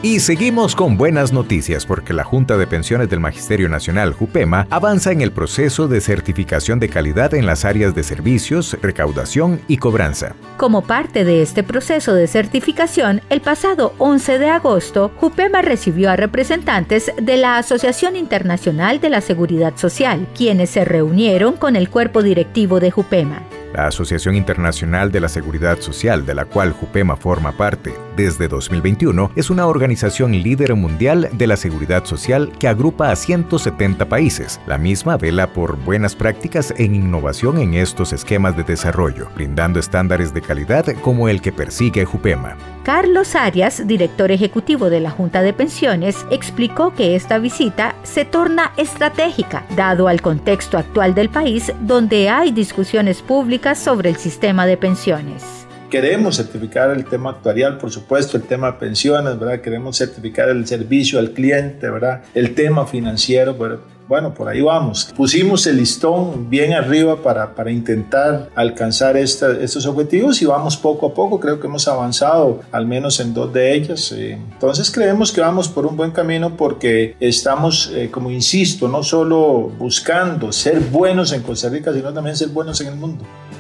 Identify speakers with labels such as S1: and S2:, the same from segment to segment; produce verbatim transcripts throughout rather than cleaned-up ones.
S1: Y seguimos con buenas noticias porque la Junta de Pensiones del Magisterio Nacional, JUPEMA, avanza en el proceso de certificación de calidad en las áreas de servicios, recaudación y cobranza.
S2: Como parte de este proceso de certificación, el pasado once de agosto, JUPEMA recibió a representantes de la Asociación Internacional de la Seguridad Social, quienes se reunieron con el cuerpo directivo de JUPEMA.
S1: La Asociación Internacional de la Seguridad Social, de la cual JUPEMA forma parte desde dos mil veintiuno, es una organización líder mundial de la seguridad social que agrupa a ciento setenta países. La misma vela por buenas prácticas en innovación en estos esquemas de desarrollo, brindando estándares de calidad como el que persigue JUPEMA.
S2: Carlos Arias, director ejecutivo de la Junta de Pensiones, explicó que esta visita se torna estratégica, dado al contexto actual del país, donde hay discusiones públicas sobre el sistema de pensiones.
S3: Queremos certificar el tema actuarial, por supuesto, el tema de pensiones, ¿verdad? Queremos certificar el servicio al cliente, ¿verdad? El tema financiero, ¿verdad? Bueno, por ahí vamos. Pusimos el listón bien arriba para, para intentar alcanzar esta, estos objetivos y vamos poco a poco. Creo que hemos avanzado al menos en dos de ellas. Entonces creemos que vamos por un buen camino porque estamos, eh, como insisto, no solo buscando ser buenos en Costa Rica, sino también ser buenos en el mundo.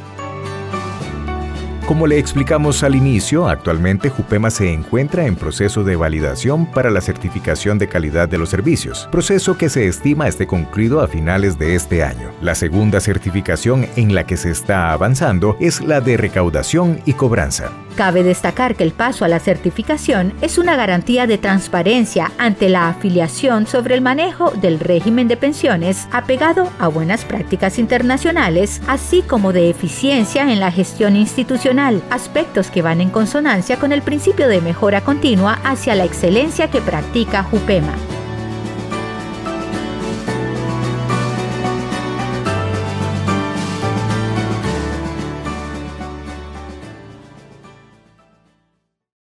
S1: Como le explicamos al inicio, actualmente JUPEMA se encuentra en proceso de validación para la certificación de calidad de los servicios, proceso que se estima esté concluido a finales de este año. La segunda certificación en la que se está avanzando es la de recaudación y cobranza.
S2: Cabe destacar que el paso a la certificación es una garantía de transparencia ante la afiliación sobre el manejo del régimen de pensiones apegado a buenas prácticas internacionales, así como de eficiencia en la gestión institucional, aspectos que van en consonancia con el principio de mejora continua hacia la excelencia que practica JUPEMA.